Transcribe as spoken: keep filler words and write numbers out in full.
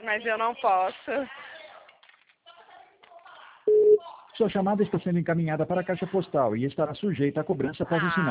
Mas eu não posso. Sua chamada está sendo encaminhada para a caixa postal e estará sujeita à cobrança após o sinal.